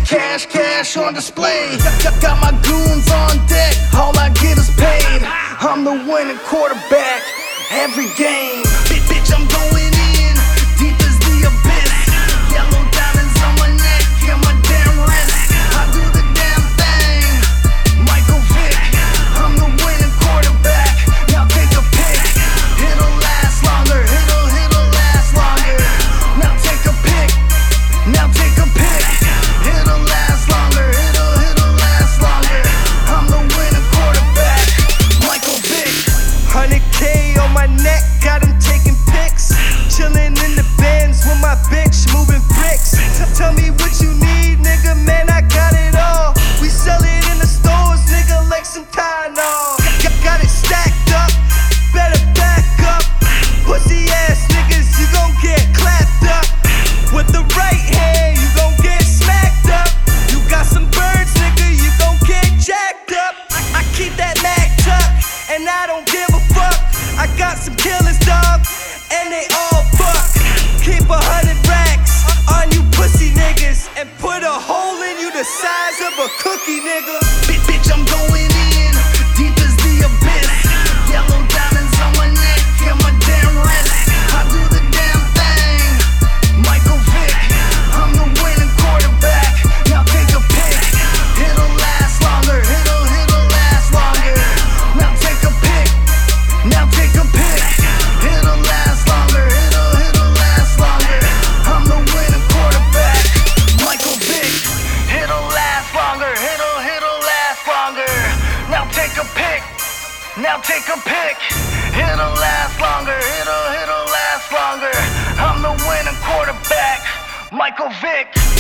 Cash, cash on display. Got my goons on deck, all I get is paid. I'm the winning quarterback every game. Bitch, I'm going in, deep as the abyss. Yellow diamonds on my neck and my damn wrist. I do the damn thing, Michael Vick. I'm the winning quarterback, now take a pick. It'll last longer, it'll last longer. Now take a pick, now take a pick. It'll last longer, it'll last longer. I'm the winning quarterback, Michael Vick. 100K on my neck, got him taking pics. Chillin' in the Benz with my bitch, moving bricks. Tell me what you need, nigga, man, I got it all. We sell it in the stores, nigga, like some Tylenol. Got it stacked up, better back up. Pussy ass niggas, you gon' get clapped up. With the right hand, you gon' get smacked up. You got some birds, nigga, you gon' get jacked up. I keep that Mac tucked, and I don't give a fuck. I got some killers, dog, and they all buck. Keep 100 racks on you pussy niggas, and put a hole in you the size of a cookie, nigga. Bitch, I'm going in, deep as the abyss. Yellow diamonds on my neck and my damn wrist. I do the damn thing, Michael Vick. I'm the winning quarterback, now take a pick. It'll last longer, it'll last longer. Now take a pick, now take a pick. It'll last longer, it'll last longer. I'm the winning quarterback, Michael Vick. It'll last longer, it'll last longer. Now take a pick, now take a pick. It'll last longer, it'll last longer. I'm the winning quarterback, Michael Vick.